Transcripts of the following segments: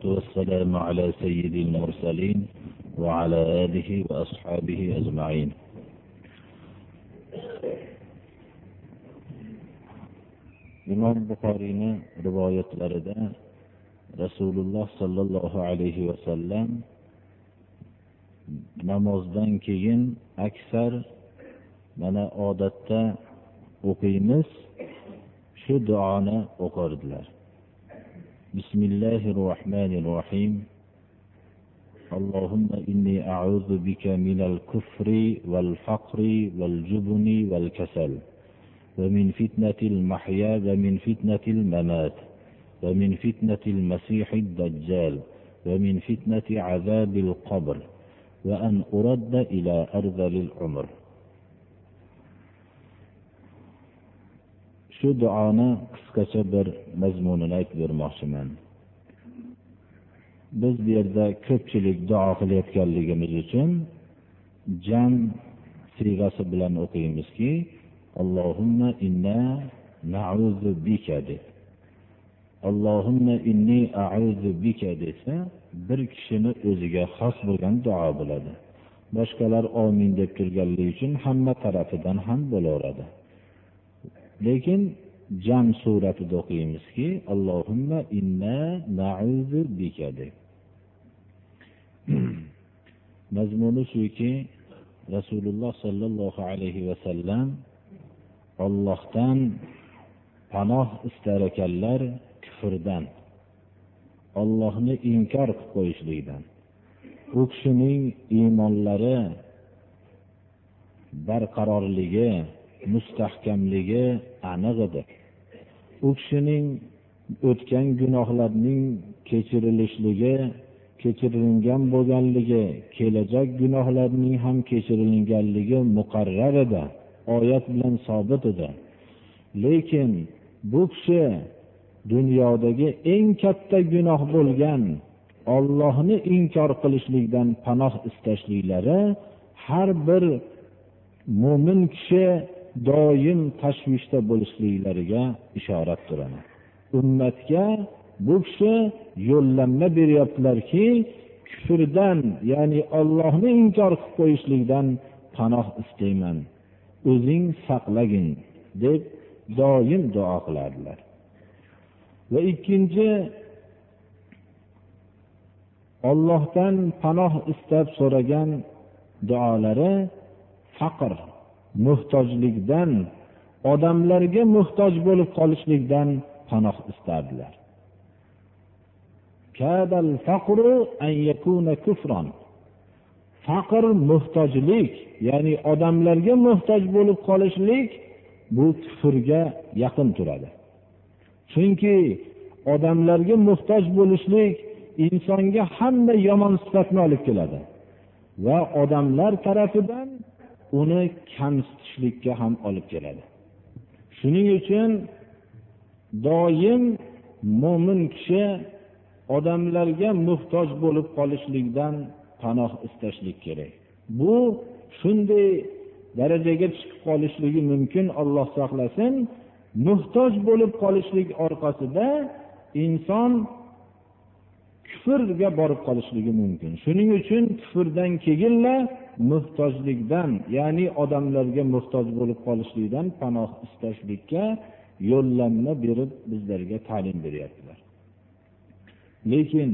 والسلام على سيد المرسلين وعلى آله وأصحابه أجمعين. İmam Buxoriyning rivoyatlarida Rasululloh sallallohu alayhi va sallam namozdan keyin aksar mana odatda o'qiymiz shu duoni o'qirdilar. Bismillahirrohmanirrohim. Allohumma inni a'udhu bika minal kufri wal faqri wal jubni wal kasal wa min fitnatil mahya wa min fitnatil mamat wa min fitnatil masihid dajjal wa min fitnati azabil qabr va an uradda ila arzalil umr. Shu duoni qisqacha bir mazmunini aytib bermoqchiman. Biz bu yerda ko'pchilik duo qilayotganligimiz uchun jam siyg'asi bilan o'qiymizki, Allohumma inna na'udzu bika deb. Allohumma inni a'udzu bika desa, bir kishini o'ziga xos bo'lgan duo bo'ladi. Boshqalar amin deb turganligi uchun hamma tarafidan ham bo'laveradi. Lekin jam suratida o'qiymizki, Allohumma inna na'udzu bika deb. Mazmuni shuki, Rasululloh sallallohu alayhi va sallam Allohdan panoh istar ekanlar kufrdan, Allohni inkor qilib qo'yishlikdan. U kishining iymonlari barqarorligi, mustahkamligi aniq edi. U kishining o'tgan gunohlarining kechirilishligi, kechirilgan bo'lganligi, kelajak gunohlarining ham kechirilganligi muqarrar edi, oyat bilan sabit edi. Lekin bu kishi dunyodagi eng katta gunoh bo'lgan Allohni inkor qilishlikdan panoh istashliklari har bir mu'min kishi doim tashvishda bo'lishliklariga ishorat turadi. Ummatga bu kishi yo'llanma beryaptilarki, kufrdan, ya'ni Allohni inkor qilib qo'yishlikdan panoh istayman, o'zing saqlagin deb doim duo qilardilar. Va ikkinchi, Allohdan panoh istab so'ragan duolari faqr, muhtojlikdan, odamlarga muhtoj bo'lib qolishlikdan panoh istardilar. Kadal faqru an yakuna kufran. Faqr, muhtojlik, ya'ni odamlarga muhtoj bo'lib qolishlik bu kufrga yaqin turadi. Chunki odamlarga muhtoj bo'lishlik insonga hamma yomon sifatni olib keladi va odamlar tarafidan uni kamsitishlikka ham olib keladi. Shuning uchun doim mo'min kishi odamlarga muhtoj bo'lib qolishlikdan panoh istashlik kerak. Bu shunday darajaga chiqib qolishligi mumkin, Alloh saqlasin. Muhtoj bo'lib qolishlik orqasida inson kufrga borib qolishligi mumkin. Shuning uchun kufrdan keyinla muhtojlikdan, ya'ni odamlarga muhtoj bo'lib qolishlikdan panoh istashlikka yo'llanma berib bizlarga ta'lim beryaptilar. Lekin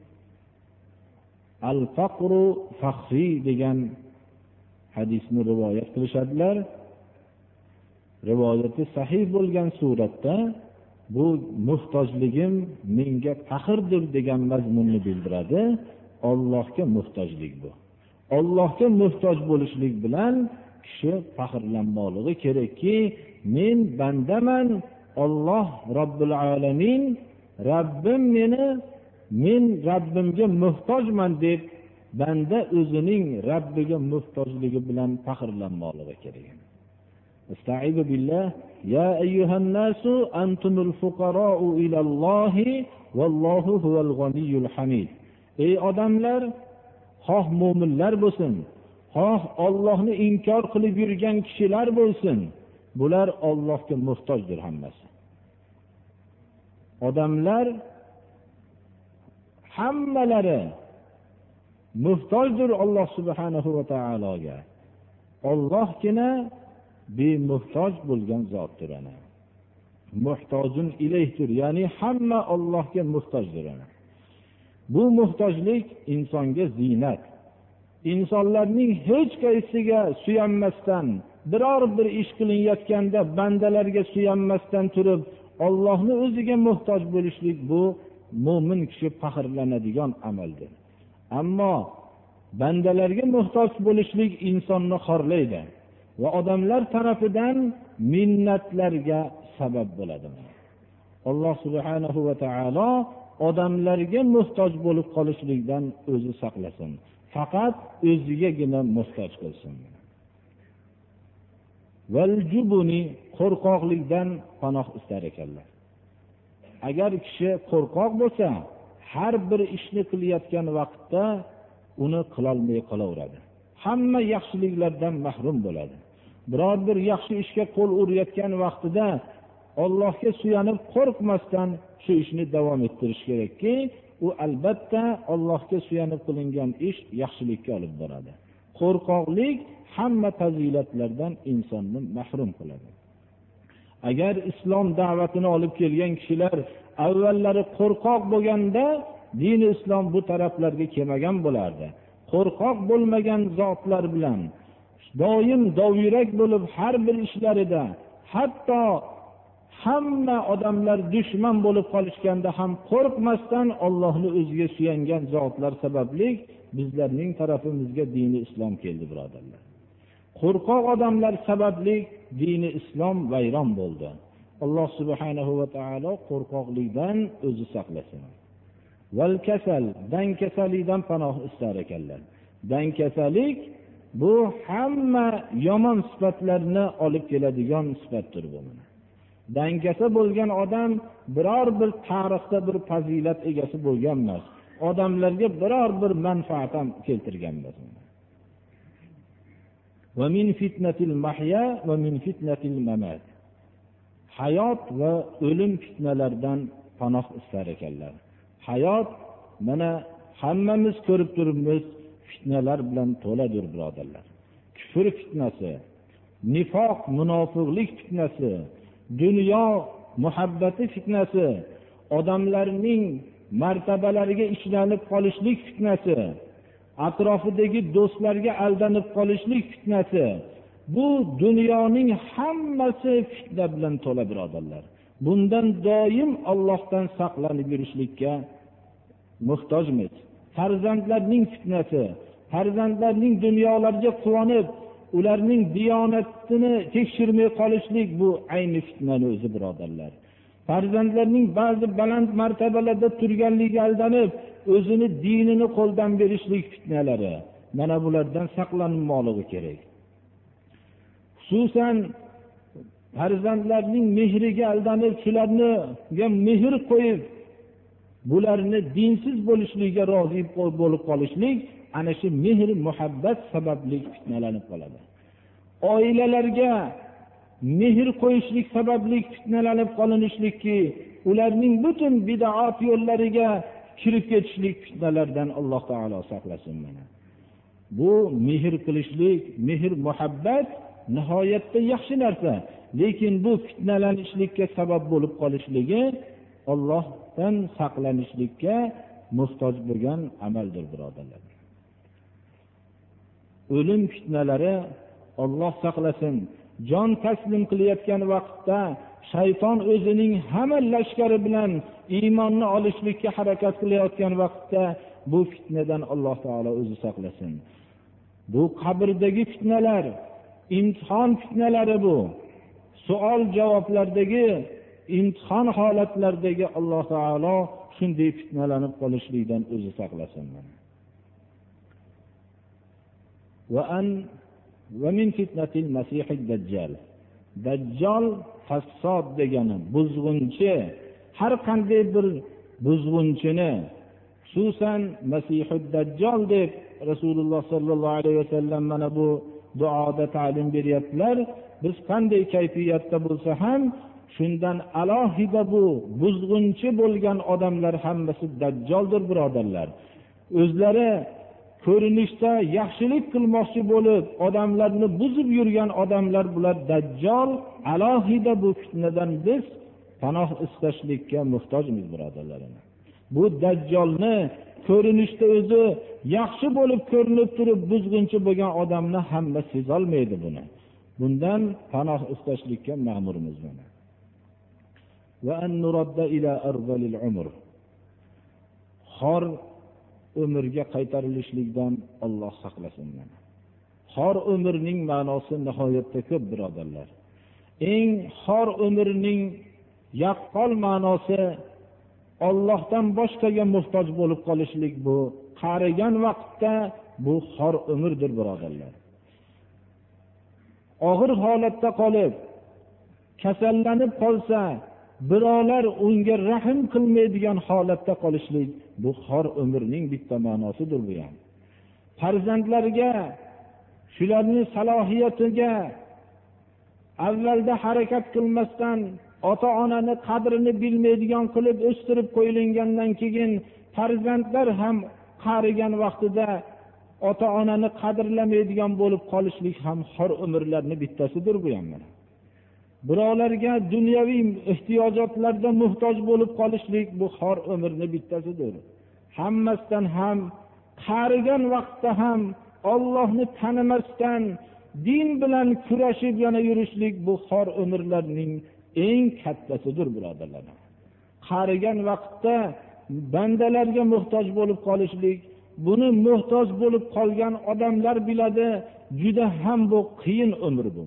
al-faqru fakhri degan hadisni rivoyat qilishadilar. Rivoyati sahih bo'lgan suratda bu muhtojligim menga faxrdir degan mazmunni bildiradi. Allohga muhtojlik bu. Allohga muhtoj bo'lishlik bilan kishi faxrlanmoqligi kerakki, men bandaman, Alloh Robbil alamin, Rabbim men Rabbimga muhtojman deb banda o'zining Rabbiga muhtojligi bilan faxrlanmoqligi kerak. Estaizu billah, ya ayyuhan nasu antumul fuqara'u ilallohi vallohu huval g'aniyyul hamid. Ey odamlar, xoh mu'minlar bo'lsin, xoh Allohni inkor qilib yurgan kishilar bo'lsin, bular Allohga muhtojdir hammasi. Odamlar hammalari muhtojdir Alloh subhanahu va taologa. Allohgina bemuhtoj bo'lgan zotdir ana. Muhtojun ilayhdir, ya'ni hamma Allohga muhtojdir ana. Bu muhtojlik insonga ziynat. İnsanlarning hech qaysiga suyanmasdan, biror bir ish qilinayotganda bandalarga suyanmasdan turib, Allohning o'ziga muhtoj bo'lishlik bu mo'min kishi faxrlanadigan amaldir. Ammo bandalarga muhtoj bo'lishlik insonni xorlaydi va odamlar tarafidan minnatlarga sabab bo'ladi. Alloh subhanahu va taolo odamlarga muhtoj bo'lib qolishlikdan o'zi saqlasin. Faqat o'zigagina muhtoj qilsin. Val jubuni, qo'rqoqlikdan panoh istar ekanlar. Agar kishi qo'rqoq bo'lsa, har bir ishni qilayotgan vaqtda uni qilolmay qolaveradi. Hamma yaxshiliklardan mahrum bo'ladi. Biror bir yaxshi ishga qo'l urayotgan vaqtida Allohga suyanib qo'rqmasdan shu ishni davom ettirish kerakki, u albatta Allohga suyanib qilingan ish yaxshilikka olib boradi. Qo'rqoqlik hamma fazilatlardan insonni mahrum qiladi. Agar islom da'vatini olib kelgan kishilar avvallari qo'rqoq bo'lganda, dini islom bu taraflarga kelmagan bo'lardi. Qo'rqoq bo'lmagan zotlar bilan doim dovyurak bo'lib har bir ishlarida, hatto hamma odamlar dushman bo'lib qolishganda ham qo'rqmasdan Allohning o'ziga suyangan zotlar sababli bizlarning tarafimizga dini islom keldi, birodarlar. Qo'rqoq odamlar sababli dini islom vayron bo'ldi. Alloh subhanahu va taolo qo'rqoqlikdan o'zi saqlasin. Val kasal, dankasalikdan panoh istar ekanlar. Dankasalik bu hamma yomon sifatlarni olib keladigan sifatdir bu. Dangasa bo'lgan odam biror bir tarixda bir fazilat egasi bo'lgan emas. Odamlarga biror bir manfaat ham keltirgan emas. Va min fitnatil mahya va min fitnatil mamat. Hayot va o'lim fitnalaridan panoh istar ekanlar. Hayot mana hammamiz ko'rib turibmiz, fitnalar bilan to'ladir, birodarlar. Kufr fitnasi, nifoq, munofiqlik fitnasi, dunyo muhabbati fitnasi, odamlarning martabalariga ishlanib qolishlik fitnasi, atrofidagi do'stlarga aldanib qolishlik fitnasi. Bu dunyoning hammasi fitna bilan to'la, birodarlar. Bundan doim Allohdan saqlanib yurishlikka muhtojmiz. Farzandlarning fitnasi, farzandlarning dunyolarga quvonib, ularning diyonatini tekshirmay qolishlik bu ayni fitnaning o'zi, birodarlar. Farzandlarning ba'zi baland martabalarda turganligiga aldanib, o'zini dinini qo'ldan berishlik fitnalari. Mana bulardan saqlanmoqligi kerak. Xususan farzandlarning mehriga aldanib, shularga mehr qo'yib, bularni dinsiz bo'lishligiga rozi bo'lib qolishlik, ana shu mehr muhabbat sababli fitnalanib qoladi. Oilalarga mehr qo'yishlik sababli fitnalanib qolinishlikki, ularning butun bid'at yo'llariga kirib ketishlik fitnalardan Alloh taolo saqlasin mana. Bu mehr qilishlik, mehr muhabbat nihoyatda yaxshi narsa, lekin bu fitnalanishlikka sabab bo'lib qolishligi Allohdan saqlanishlikka muhtoj bo'lgan amaldir, birodarlar. O'lim fitnalari Alloh saqlasin. Jon taslim qilayotgan vaqtda shayton o'zining hamma lashkari bilan iymonni olishlikka harakat qilayotgan vaqtda bu fitnadan Alloh taolo o'zi saqlasin. Bu qabrdagi fitnalar, imtihon fitnalari bu. Savol javoblardagi imtihon holatlaridagi Alloh taolo shunday fitnalanib qolishlikdan o'zi saqlasin. Va min fitnatil masihid dajjal. Dajjal fasod degani buzg'unchi, har qanday bir buzg'unchini, xususan masihid dajjal deb Rasululloh sallallohu alayhi vasallam mana bu duoda ta'lim beryaptilar. Biz qanday kayfiyatda bo'lsa ham shundan alohida bu buzg'unchi bo'lgan odamlar hammasi dajjoldir, birodarlar. O'zlari ko'rinishda yaxshilik qilmoqchi bo'lib, odamlarni buzib yurgan odamlar bular dajjol. Alohida bu fitnadan biz panoh istashlikka muhtojmiz, birodarlarim. Bu dajjolni ko'rinishda o'zi yaxshi bo'lib ko'rinib turib, buzg'unchi bo'lgan odamni hamma sezolmaydi buni. Bundan panoh istashlikka ma'murmiz mana. Va an nuradda ila arzalil umr. Xor umrga qaytarilishlikdan Alloh saqlasin mana. Xor umrning ma'nosi nihoyatda ko'p, birodarlar. Eng xor umrning yaqqol ma'nosi Allohdan boshqaga muhtoj bo'lib qolishlik. Bu qarigan vaqtda bu xor umrdir, birodarlar. Og'ir holatda qolib, kasallanib qolsa, birovlar unga rahim qilmaydigan holatda qolishlik, bu xor umrning bitta ma'nosidir bu ham. Farzandlarga, shularning salohiyatiga avvalda harakat qilmasdan ota-onani qadrini bilmaydigan qilib o'stirib qo'yilgandan keyin farzandlar ham qarigan vaqtida ota-onani qadrlamaydigan bo'lib qolishlik ham xor umrlarning bittasidir bu ham. Birovlarga dunyoviy ehtiyojotlarda muhtoj bo'lib qolishlik, bu xor umrning bittasidir. Hammasidan ham qarigan vaqtda ham Allohni tanimasdan din bilan kurashib yana yurishlik, bu xor umrlarning eng kattasidir, birodarlar. Qarigan vaqtda bandalarga muhtoj bo'lib qolishlik, buni muhtoj bo'lib qolgan odamlar biladi, juda ham bu qiyin umr bu.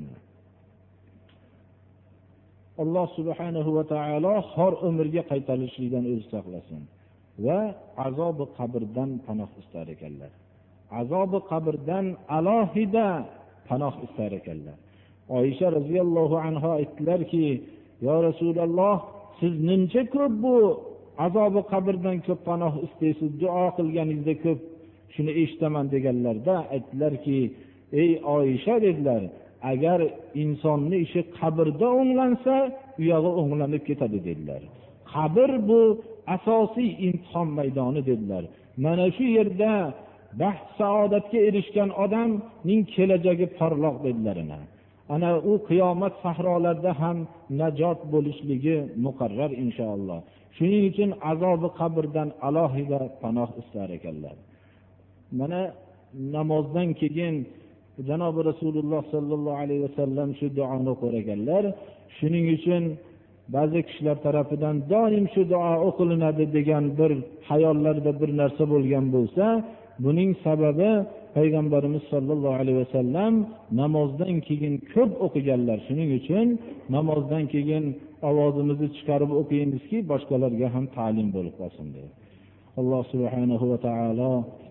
Alloh subhanahu va taolo xor umrga qaytarilishlikdan o'zi saqlasin va azobi qabrdan panoh istar ekanlar. Azobi qabrdan alohida panoh istar ekanlar. Oysha roziyallohu anha aytdilarki, yo Rasululloh, siz nimcha ko'p bu azobi qabrdan ko'p panoh istaysiz, duo qilganingizda ko'p shuni eshitaman deganlarda aytdilarki, ey Oysha dedilar, agar insonning ishi qabrda o'nglansa, u yog'i o'nglanib ketadi dedilar. Qabr bu asosiy imtihon maydoni dedilar. Mana shu yerda baxt saodatga erishgan odamning kelajagi porloq dedilar. Ana u qiyomat sahrolarida ham najot bo'lishligi muqarrar inshaalloh. Shuning uchun azobi qabrdan alohida panoh istar ekanlar. Mana namozdan keyin Janobi Rasululloh sallallohu alayhi vasallam shu duoni o'qiganlar. Shuning uchun ba'zi kishilar tarafidan doim shu duo o'qilinadi degan bir xayollarda bir narsa bo'lgan bo'lsa, buning sababi Payg'ambarimiz sallallohu alayhi vasallam namozdan keyin ko'p o'qiganlar. Shuning uchun namozdan keyin ovozimizni chiqarib o'qiyimizki, boshqalarga ham ta'lim bo'lib qolsin deb. Alloh subhanahu va taolo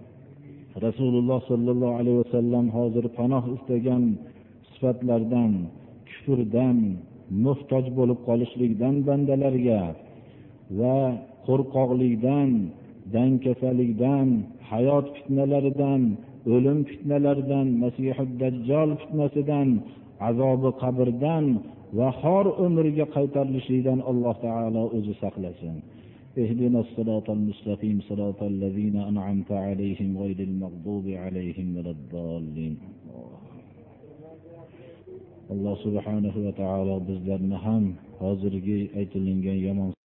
Rasululloh sallallohu alayhi vasallam hozir panoh istagan sifatlardan, kufrdan, muhtoj bo'lib qolishlikdan bandalarga va qo'rqoqlikdan, dankasalikdan, hayot fitnalaridan, o'lim fitnalaridan, Masihud Dajjal fitnasidan, azobi qabrdan va xor umrga qaytarilishlikdan Alloh taolo o'zi saqlasin. اهدنا الصراط المستقيم صراط الذين أنعمت عليهم غير المغضوب عليهم ولا الضالين. Alloh subhanahu va taolo bizlarni ham hozirgi aytilgan yomon